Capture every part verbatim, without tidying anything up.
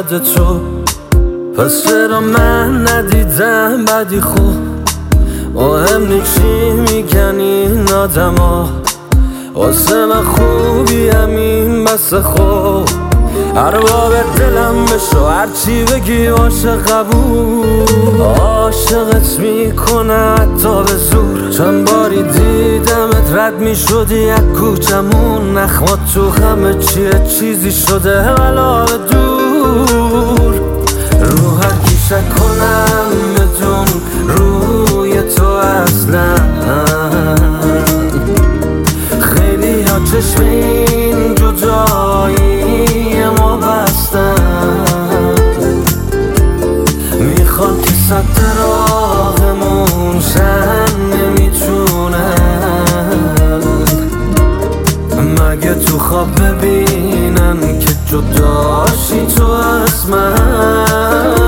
یاد تو، پس چرا من ندیدم بدی خوب؟ مهم نی چی میگن این آدما، واسه من خوبی همین بس خوب. ارباب دلم بشو هرچی بگی باشه قبول، عاشقت میکنه حتی به زور. چند باری دیدمت رد میشدی از کوچمون، نخمات تو همه چیه چیزی شده ولا به دور. رو هر کی شک کنم بدون روی تو اصلا، خیلی ها چشم این جدایی ما بستن، میخوان که سد راهمون شن نمیتونن، مگه تو خواب ببینن که جداشی تو از من.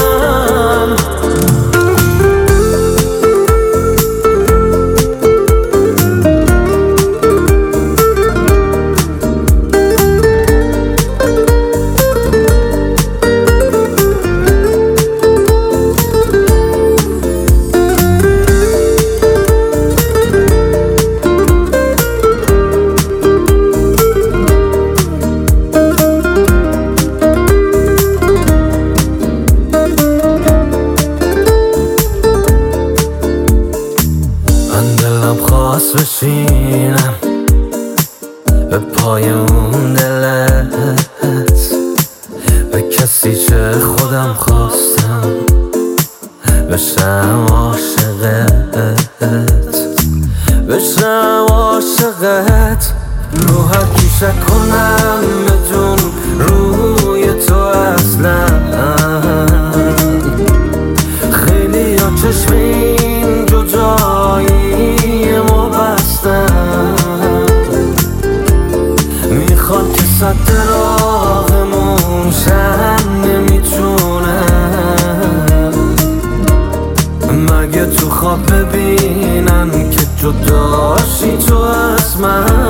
خواست بشینم به پای اون دلت، به کسی چه خودم خواستم بشم عاشقت، بشم عاشقت. رو هر کی شک کنم بدون روی تو اصلا، خیلی ها چشم این جدایی ما بستن، میخوان که سد راهمون شن نمیتونن، مگه تو خواب ببینن که جداشی تو از من.